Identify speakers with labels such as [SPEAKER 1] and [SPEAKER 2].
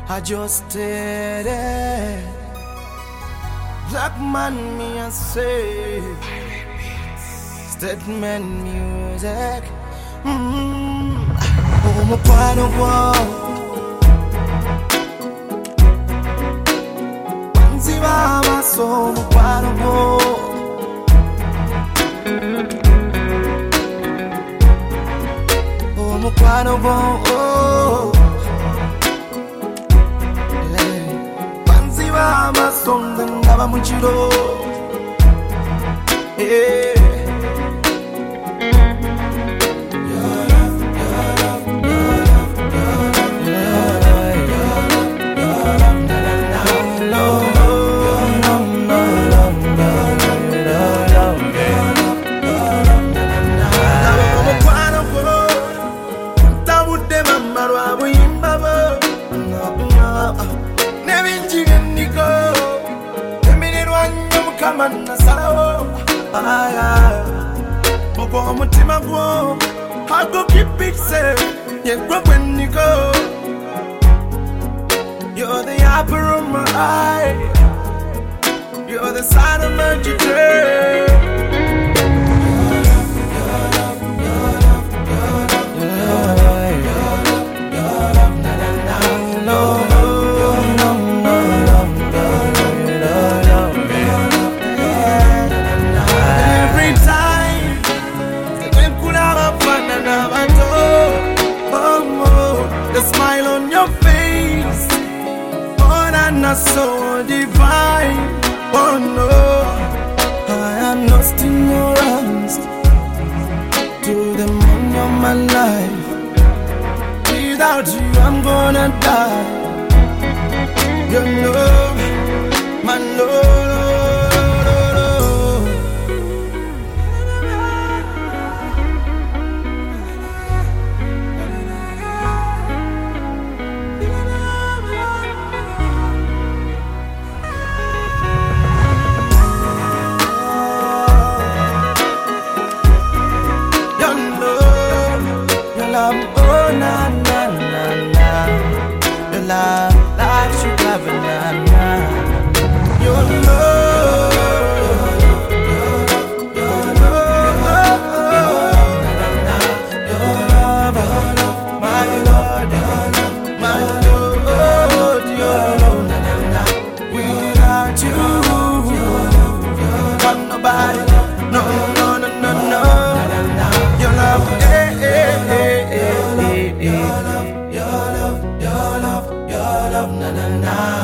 [SPEAKER 1] I just did it. Black man, me I say. Statement music. Oh, my part of war. Panzi mama, so my part of war. Oh, my part of war. Panzi mama, so ndaba muchiro. Kamana sao, Moko mutima go, I go keep it safe. Yeah, grow when you go. You're the apple of my eye. You're the sign of my dream. Smile on your face, oh, that's so divine. Oh no, I am lost in your arms. To the moon of my life. Without you, I'm gonna die. You know, my love. Oh na na na na, your love like sugar banana. Your love, your love, my Lord, my Lord, your love. Without you, got nobody. No, no, no, no, no. Your love, your love, na na na.